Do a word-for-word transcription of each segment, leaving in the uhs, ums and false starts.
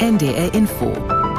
N D R Info.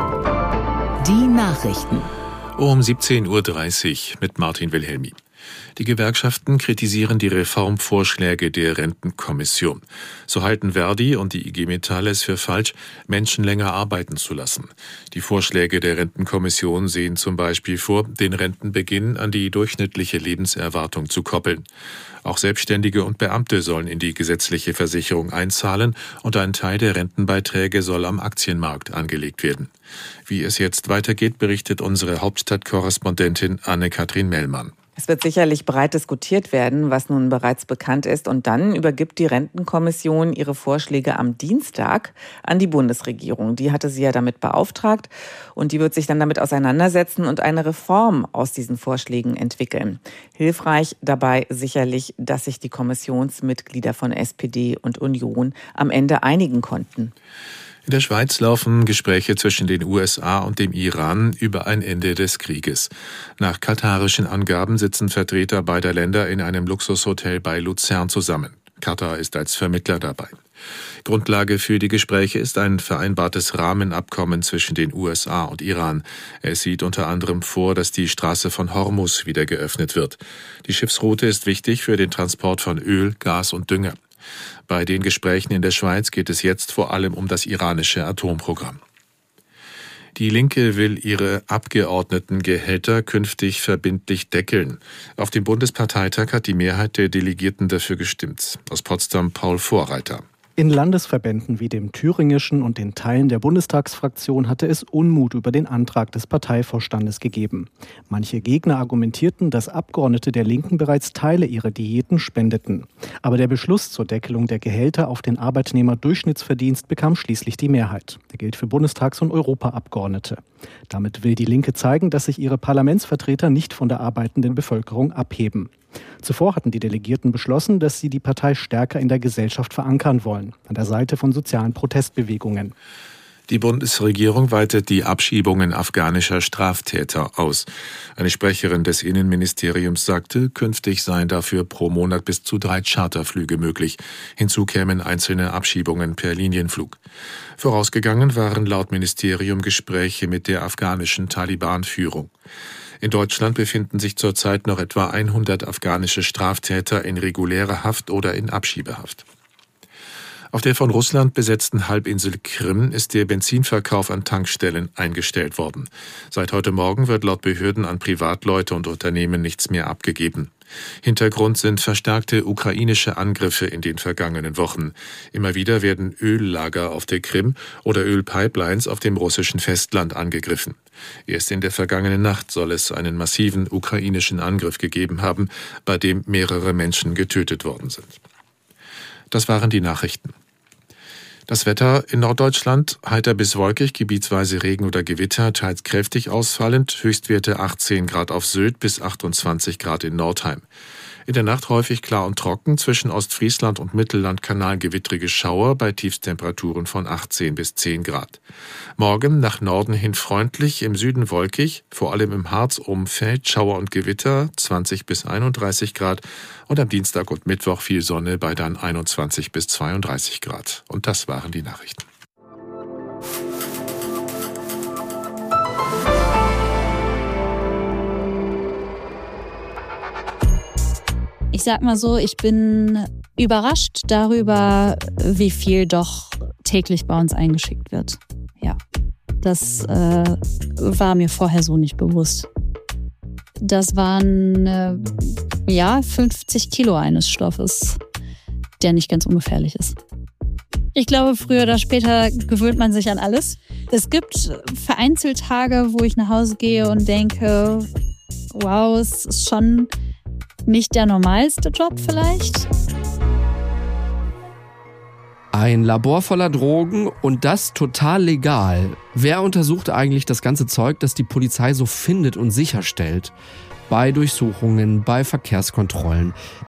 Die Nachrichten. Um siebzehn Uhr dreißig mit Martin Wilhelmi. Die Gewerkschaften kritisieren die Reformvorschläge der Rentenkommission. So halten Verdi und die I G Metall es für falsch, Menschen länger arbeiten zu lassen. Die Vorschläge der Rentenkommission sehen zum Beispiel vor, den Rentenbeginn an die durchschnittliche Lebenserwartung zu koppeln. Auch Selbstständige und Beamte sollen in die gesetzliche Versicherung einzahlen und ein Teil der Rentenbeiträge soll am Aktienmarkt angelegt werden. Wie es jetzt weitergeht, berichtet unsere Hauptstadtkorrespondentin Anne-Kathrin Mellmann. Es wird sicherlich breit diskutiert werden, was nun bereits bekannt ist. Und dann übergibt die Rentenkommission ihre Vorschläge am Dienstag an die Bundesregierung. Die hatte sie ja damit beauftragt. Und die wird sich dann damit auseinandersetzen und eine Reform aus diesen Vorschlägen entwickeln. Hilfreich dabei sicherlich, dass sich die Kommissionsmitglieder von S P D und Union am Ende einigen konnten. In der Schweiz laufen Gespräche zwischen den U S A und dem Iran über ein Ende des Krieges. Nach katarischen Angaben sitzen Vertreter beider Länder in einem Luxushotel bei Luzern zusammen. Katar ist als Vermittler dabei. Grundlage für die Gespräche ist ein vereinbartes Rahmenabkommen zwischen den U S A und Iran. Es sieht unter anderem vor, dass die Straße von Hormuz wieder geöffnet wird. Die Schiffsroute ist wichtig für den Transport von Öl, Gas und Dünger. Bei den Gesprächen in der Schweiz geht es jetzt vor allem um das iranische Atomprogramm. Die Linke will ihre Abgeordnetengehälter künftig verbindlich deckeln. Auf dem Bundesparteitag hat die Mehrheit der Delegierten dafür gestimmt. Aus Potsdam Paul Vorreiter. In Landesverbänden wie dem thüringischen und den Teilen der Bundestagsfraktion hatte es Unmut über den Antrag des Parteivorstandes gegeben. Manche Gegner argumentierten, dass Abgeordnete der Linken bereits Teile ihrer Diäten spendeten. Aber der Beschluss zur Deckelung der Gehälter auf den Arbeitnehmerdurchschnittsverdienst bekam schließlich die Mehrheit. Der gilt für Bundestags- und Europaabgeordnete. Damit will die Linke zeigen, dass sich ihre Parlamentsvertreter nicht von der arbeitenden Bevölkerung abheben. Zuvor hatten die Delegierten beschlossen, dass sie die Partei stärker in der Gesellschaft verankern wollen, an der Seite von sozialen Protestbewegungen. Die Bundesregierung weitet die Abschiebungen afghanischer Straftäter aus. Eine Sprecherin des Innenministeriums sagte, künftig seien dafür pro Monat bis zu drei Charterflüge möglich. Hinzu kämen einzelne Abschiebungen per Linienflug. Vorausgegangen waren laut Ministerium Gespräche mit der afghanischen Taliban-Führung. In Deutschland befinden sich zurzeit noch etwa hundert afghanische Straftäter in regulärer Haft oder in Abschiebehaft. Auf der von Russland besetzten Halbinsel Krim ist der Benzinverkauf an Tankstellen eingestellt worden. Seit heute Morgen wird laut Behörden an Privatleute und Unternehmen nichts mehr abgegeben. Hintergrund sind verstärkte ukrainische Angriffe in den vergangenen Wochen. Immer wieder werden Öllager auf der Krim oder Ölpipelines auf dem russischen Festland angegriffen. Erst in der vergangenen Nacht soll es einen massiven ukrainischen Angriff gegeben haben, bei dem mehrere Menschen getötet worden sind. Das waren die Nachrichten. Das Wetter in Norddeutschland, heiter bis wolkig, gebietsweise Regen oder Gewitter, teils kräftig ausfallend, Höchstwerte achtzehn Grad auf Sylt bis achtundzwanzig Grad in Nordheim. In der Nacht häufig klar und trocken, zwischen Ostfriesland und Mittellandkanal gewittrige Schauer bei Tiefstemperaturen von achtzehn bis zehn Grad. Morgen nach Norden hin freundlich, im Süden wolkig, vor allem im Harzumfeld Schauer und Gewitter, zwanzig bis einunddreißig Grad und am Dienstag und Mittwoch viel Sonne bei dann einundzwanzig bis zweiunddreißig Grad. Und das waren die Nachrichten. Ich sag mal so, ich bin überrascht darüber, wie viel doch täglich bei uns eingeschickt wird. Ja, das äh, war mir vorher so nicht bewusst. Das waren äh, ja fünfzig Kilo eines Stoffes, der nicht ganz ungefährlich ist. Ich glaube, früher oder später gewöhnt man sich an alles. Es gibt vereinzelt Tage, wo ich nach Hause gehe und denke, wow, es ist schon nicht der normalste Job vielleicht. Ein Labor voller Drogen und das total legal. Wer untersucht eigentlich das ganze Zeug, das die Polizei so findet und sicherstellt? Bei Durchsuchungen, bei Verkehrskontrollen.